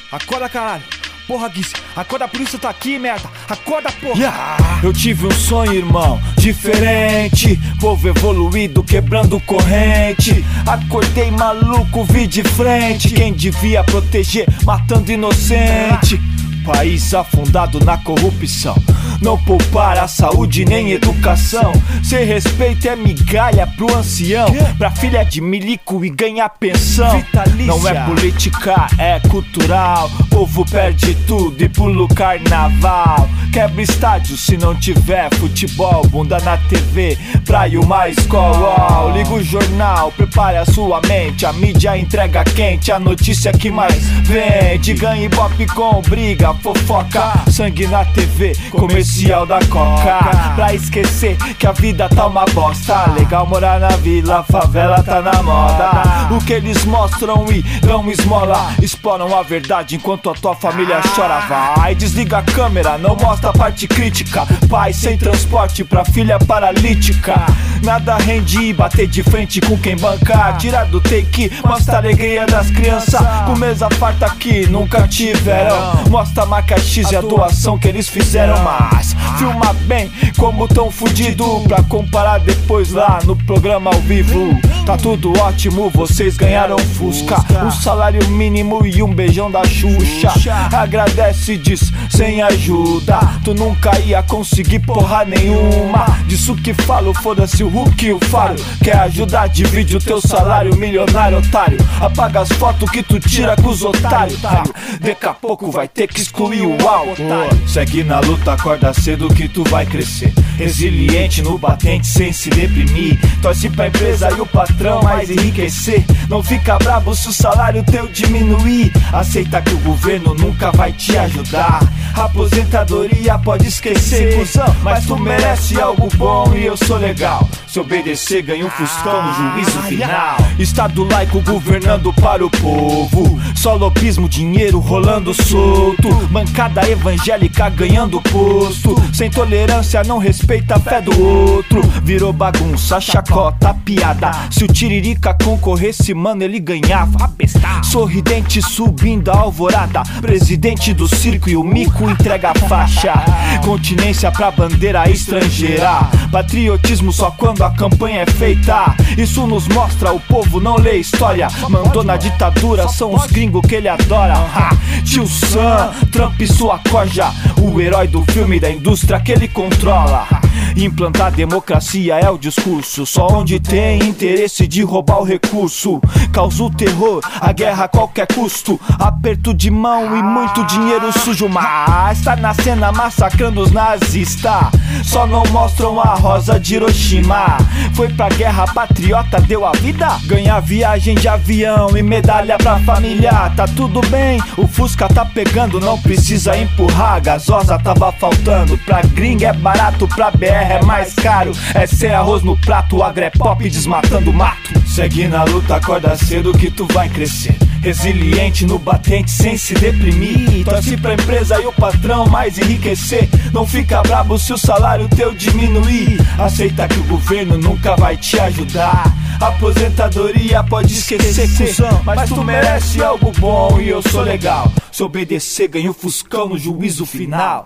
Acorda, caralho. Porra, Guiz, acorda, a polícia tá aqui, merda. Acorda, porra. Eu tive um sonho, irmão, diferente. Povo evoluído, quebrando corrente. Acordei maluco, vi de frente. Quem devia proteger, matando inocente. País afundado na corrupção. Não poupar a saúde nem educação. Sem respeito é migalha pro ancião, pra filha de milico e ganhar pensão. Vitalícia. Não é política, é cultural. Povo perde tudo e pula o carnaval. Quebra estádio se não tiver futebol. Bunda na TV, praia uma escola. Liga o jornal, prepare a sua mente. A mídia entrega quente, a notícia que mais vende. Ganha ibope com briga, fofoca. Sangue na TV, comercial da Coca. Pra esquecer que a vida tá uma bosta. Legal morar na vila, favela tá na moda. O que eles mostram e dão esmola, exploram a verdade enquanto a tua família chora. Vai, desliga a câmera, não mostra a parte crítica. Pai sem transporte pra filha paralítica. Nada rende bater de frente com quem banca. Tirar do take, mostra a alegria das crianças. Com mesa farta que nunca tiveram. Mostra a marca X e a doação que eles fizeram. Mas filma bem como tão fudido, pra comparar depois lá no programa ao vivo. Tá tudo ótimo, vocês ganharam Fusca, um salário mínimo e um beijão da Xuxa. Agradece, diz, sem ajuda tu nunca ia conseguir porra nenhuma. Disso que falo, foda-se o Hulk e o Faro. Quer ajudar, divide o teu salário, milionário, otário. Apaga as fotos que tu tira com os otários. Daqui a pouco vai ter que excluir o áudio. Segue na luta, acorda cedo que tu vai crescer. Resiliente no batente sem se deprimir. Torce pra empresa e o patrão mais enriquecer. Não fica brabo se o salário teu diminuir. Aceita que o governo nunca vai te ajudar. Aposentadoria pode esquecer, cuzão, mas tu merece algo bom e eu sou legal. Se obedecer ganha um Fuscão no juízo final. Estado laico governando para o povo. Só lobismo, dinheiro rolando solto. Bancada evangélica ganhando posto. Sem tolerância, não respeita a fé do outro. Virou bagunça, chacota, piada. Se o Tiririca concorresse, mano, ele ganhava. Sorridente subindo a alvorada. Presidente do circo e o mico entrega a faixa. Continência pra bandeira estrangeira. Patriotismo só quando a campanha é feita. Isso nos mostra, o povo não lê história. Mandou na ditadura, são os gringos que ele adora. Tio Sam, Trump e sua corja. O herói do filme da indústria que ele controla. Implantar democracia é o discurso. Só onde tem interesse de roubar o recurso. Causa o terror, a guerra a qualquer custo. Aperto de mão e muito dinheiro sujo. Mas tá na cena massacrando os nazistas. Só não mostram a rosa de Hiroshima. Foi pra guerra, patriota deu a vida. Ganhar viagem de avião e medalha pra família. Tá tudo bem, o Fusca tá pegando. Não precisa empurrar, a gasosa tava faltando. Pra gringa é barato, pra BR é mais caro. É sem arroz no prato, agrepop desmatando mato. Segue na luta, acorda cedo que tu vai crescer. Resiliente no batente sem se deprimir. Torce pra empresa e o patrão mais enriquecer. Não fica brabo se o salário teu diminuir. Aceita que o governo nunca vai te ajudar. Aposentadoria pode esquecer, cuzão, mas tu merece algo bom e eu sou legal. Se obedecer ganho Fuscão no juízo final.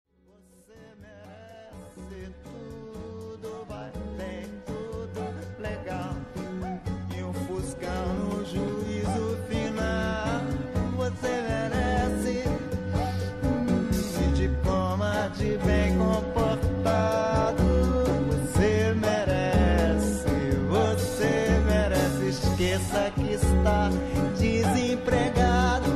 Bem comportado, você merece, esqueça que está desempregado.